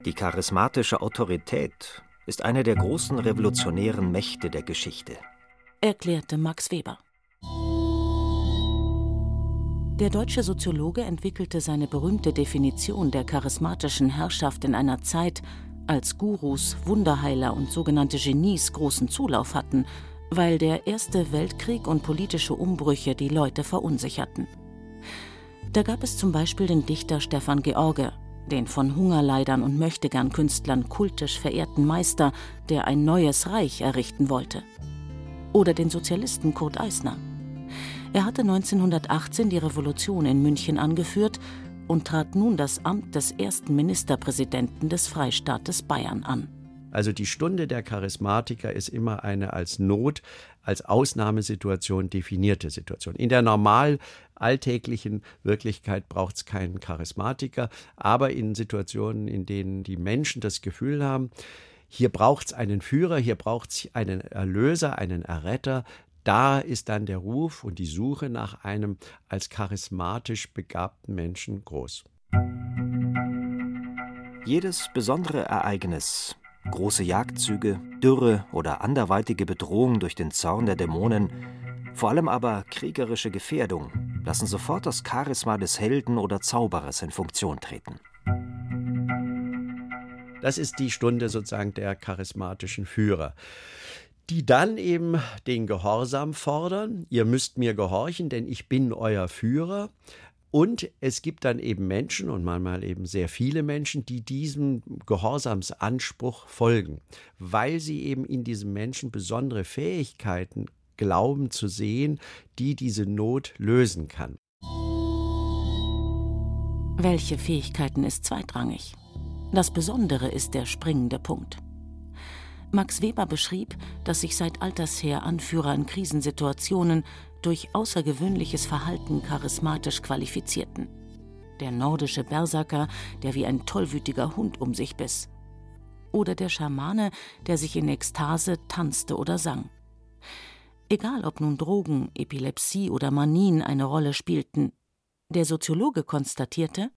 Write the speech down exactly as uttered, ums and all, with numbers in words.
Die charismatische Autorität ist eine der großen revolutionären Mächte der Geschichte, erklärte Max Weber. Der deutsche Soziologe entwickelte seine berühmte Definition der charismatischen Herrschaft in einer Zeit, als Gurus, Wunderheiler und sogenannte Genies großen Zulauf hatten, weil der Erste Weltkrieg und politische Umbrüche die Leute verunsicherten. Da gab es zum Beispiel den Dichter Stefan George, den von Hungerleidern und Möchtegern-Künstlern kultisch verehrten Meister, der ein neues Reich errichten wollte. Oder den Sozialisten Kurt Eisner. Er hatte neunzehnhundertachtzehn die Revolution in München angeführt und trat nun das Amt des ersten Ministerpräsidenten des Freistaates Bayern an. Also die Stunde der Charismatiker ist immer eine als Not, als Ausnahmesituation definierte Situation. In der normal alltäglichen Wirklichkeit braucht es keinen Charismatiker, aber in Situationen, in denen die Menschen das Gefühl haben, hier braucht es einen Führer, hier braucht es einen Erlöser, einen Erretter, da ist dann der Ruf und die Suche nach einem als charismatisch begabten Menschen groß. Jedes besondere Ereignis, große Jagdzüge, Dürre oder anderweitige Bedrohung durch den Zorn der Dämonen, vor allem aber kriegerische Gefährdung, lassen sofort das Charisma des Helden oder Zauberers in Funktion treten. Das ist die Stunde sozusagen der charismatischen Führer, die dann eben den Gehorsam fordern. Ihr müsst mir gehorchen, denn ich bin euer Führer. Und es gibt dann eben Menschen und manchmal eben sehr viele Menschen, die diesem Gehorsamsanspruch folgen, weil sie eben in diesem Menschen besondere Fähigkeiten glauben zu sehen, die diese Not lösen kann. Welche Fähigkeiten ist zweitrangig? Das Besondere ist der springende Punkt. Max Weber beschrieb, dass sich seit alters her Anführer in Krisensituationen durch außergewöhnliches Verhalten charismatisch qualifizierten. Der nordische Berserker, der wie ein tollwütiger Hund um sich biss. Oder der Schamane, der sich in Ekstase tanzte oder sang. Egal ob nun Drogen, Epilepsie oder Manien eine Rolle spielten, der Soziologe konstatierte: